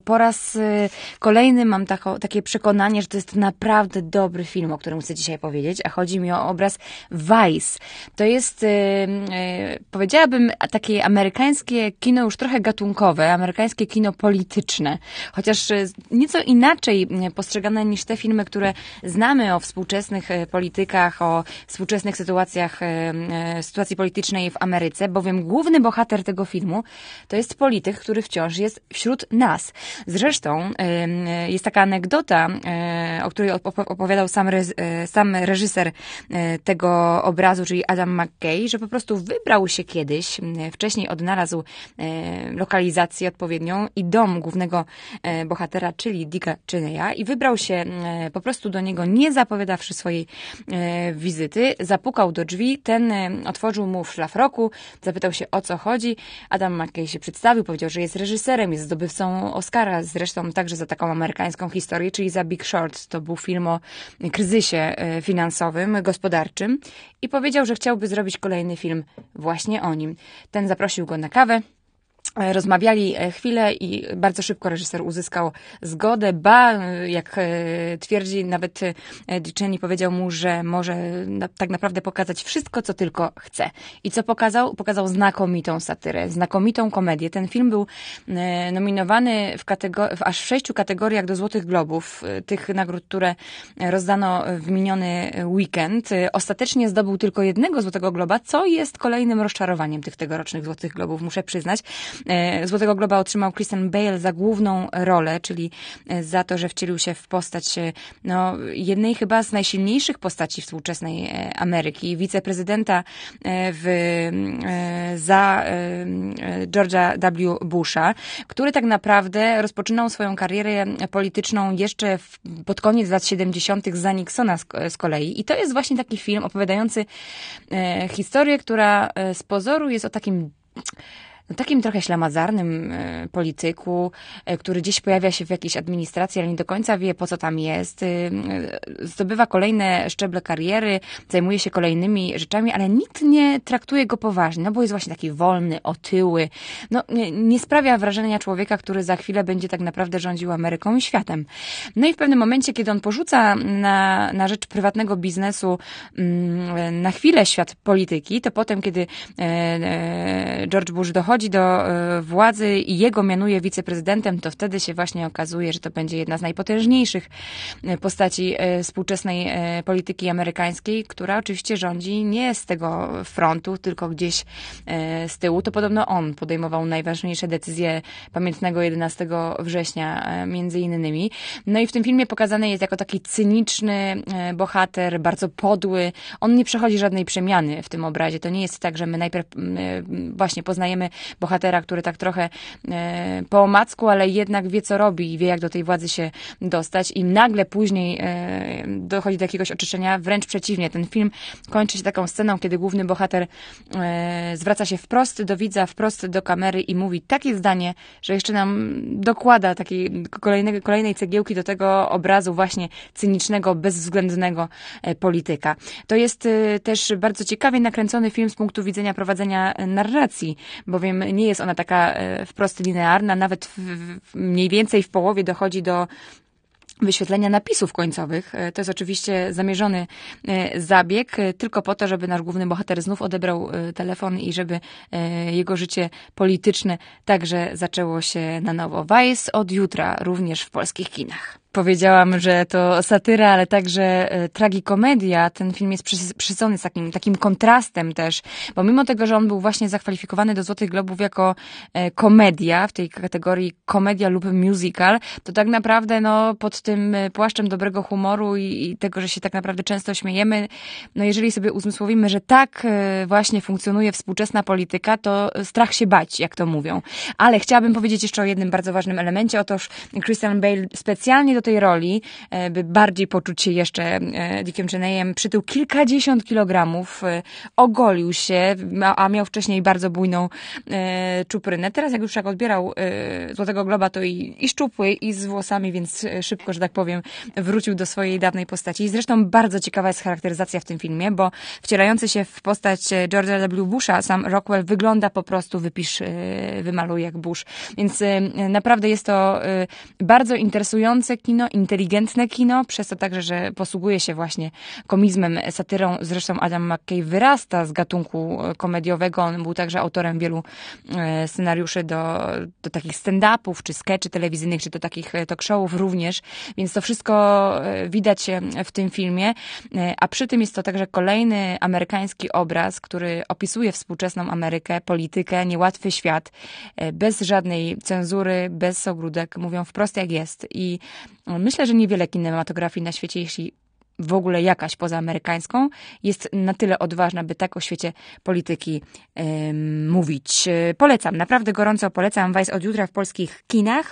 Po raz kolejny mam takie przekonanie, że to jest naprawdę dobry film, o którym chcę dzisiaj powiedzieć, a chodzi mi o obraz Vice. To jest, powiedziałabym, takie amerykańskie kino już trochę gatunkowe, amerykańskie kino polityczne, chociaż nieco inaczej postrzegane niż te filmy, które znamy o współczesnych politykach, o współczesnych sytuacji politycznej w Ameryce, bowiem główny bohater tego filmu to jest polityk, który wciąż jest wśród nas. Zresztą jest taka anegdota, o której opowiadał sam reżyser tego obrazu, czyli Adam McKay, że po prostu wybrał się kiedyś, wcześniej odnalazł lokalizację odpowiednią i dom głównego bohatera, czyli Dicka Cheneya, i wybrał się po prostu do niego, nie zapowiadawszy swojej wizyty, zapukał do drzwi, ten otworzył mu w szlafroku, zapytał się, o co chodzi. Adam McKay się przedstawił, powiedział, że jest reżyserem, jest zdobywcą Oscara, zresztą także za taką amerykańską historię, czyli za Big Short. To był film o kryzysie finansowym, gospodarczym, i powiedział, że chciałby zrobić kolejny film właśnie o nim. Ten zaprosił go na kawę. Rozmawiali chwilę i bardzo szybko reżyser uzyskał zgodę, jak twierdzi, nawet Cheney powiedział mu, że może tak naprawdę pokazać wszystko, co tylko chce. I co pokazał? Pokazał znakomitą satyrę, znakomitą komedię. Ten film był nominowany aż w 6 kategoriach do Złotych Globów, tych nagród, które rozdano w miniony weekend. Ostatecznie zdobył tylko jednego Złotego Globa, co jest kolejnym rozczarowaniem tych tegorocznych Złotych Globów, muszę przyznać. Złotego Globa otrzymał Christian Bale za główną rolę, czyli za to, że wcielił się w postać jednej chyba z najsilniejszych postaci współczesnej Ameryki, wiceprezydenta za George'a W. Busha, który tak naprawdę rozpoczynał swoją karierę polityczną jeszcze pod koniec lat 70. za Nixona z kolei. I to jest właśnie taki film opowiadający historię, która z pozoru jest o takim trochę ślamazarnym polityku, który gdzieś pojawia się w jakiejś administracji, ale nie do końca wie, po co tam jest. Zdobywa kolejne szczeble kariery, zajmuje się kolejnymi rzeczami, ale nikt nie traktuje go poważnie, bo jest właśnie taki wolny, otyły. Nie sprawia wrażenia człowieka, który za chwilę będzie tak naprawdę rządził Ameryką i światem. No i w pewnym momencie, kiedy on porzuca na rzecz prywatnego biznesu na chwilę świat polityki, to potem, kiedy George Bush dochodzi do władzy i jego mianuje wiceprezydentem, to wtedy się właśnie okazuje, że to będzie jedna z najpotężniejszych postaci współczesnej polityki amerykańskiej, która oczywiście rządzi nie z tego frontu, tylko gdzieś z tyłu. To podobno on podejmował najważniejsze decyzje pamiętnego 11 września między innymi. No i w tym filmie pokazany jest jako taki cyniczny bohater, bardzo podły. On nie przechodzi żadnej przemiany w tym obrazie. To nie jest tak, że my najpierw właśnie poznajemy bohatera, który tak trochę po omacku, ale jednak wie, co robi i wie, jak do tej władzy się dostać, i nagle później dochodzi do jakiegoś oczyszczenia. Wręcz przeciwnie. Ten film kończy się taką sceną, kiedy główny bohater zwraca się wprost do widza, wprost do kamery i mówi takie zdanie, że jeszcze nam dokłada takiej kolejnej cegiełki do tego obrazu właśnie cynicznego, bezwzględnego polityka. To jest też bardzo ciekawie nakręcony film z punktu widzenia prowadzenia narracji, bowiem nie jest ona taka wprost linearna, nawet mniej więcej w połowie dochodzi do wyświetlenia napisów końcowych. To jest oczywiście zamierzony zabieg, tylko po to, żeby nasz główny bohater znów odebrał telefon i żeby jego życie polityczne także zaczęło się na nowo. Vice od jutra również w polskich kinach. Powiedziałam, że to satyra, ale także tragikomedia. Ten film jest przesycony z takim kontrastem też, bo mimo tego, że on był właśnie zakwalifikowany do Złotych Globów jako komedia, w tej kategorii komedia lub musical, to tak naprawdę pod tym płaszczem dobrego humoru i tego, że się tak naprawdę często śmiejemy, jeżeli sobie uzmysłowimy, że tak właśnie funkcjonuje współczesna polityka, to strach się bać, jak to mówią. Ale chciałabym powiedzieć jeszcze o jednym bardzo ważnym elemencie. Otóż Christian Bale specjalnie do do tej roli, by bardziej poczuć się jeszcze Dickiem Cheneyem. Przytył kilkadziesiąt kilogramów, ogolił się, a miał wcześniej bardzo bujną czuprynę. Teraz jak już jak odbierał Złotego Globa, to i szczupły, i z włosami, więc szybko, że tak powiem, wrócił do swojej dawnej postaci. Zresztą bardzo ciekawa jest charakteryzacja w tym filmie, bo wcielający się w postać George'a W. Busha, sam Rockwell wygląda po prostu, wymaluje jak Bush. Więc naprawdę jest to bardzo interesujące kino, inteligentne kino, przez to także, że posługuje się właśnie komizmem, satyrą. Zresztą Adam McKay wyrasta z gatunku komediowego. On był także autorem wielu scenariuszy do takich stand-upów, czy skeczy telewizyjnych, czy do takich talk showów również. Więc to wszystko widać w tym filmie. A przy tym jest to także kolejny amerykański obraz, który opisuje współczesną Amerykę, politykę, niełatwy świat, bez żadnej cenzury, bez ogródek. Mówią wprost jak jest. I myślę, że niewiele kinematografii na świecie, jeśli w ogóle jakaś poza amerykańską, jest na tyle odważna, by tak o świecie polityki mówić. Polecam, naprawdę gorąco polecam. Vice od jutra w polskich kinach.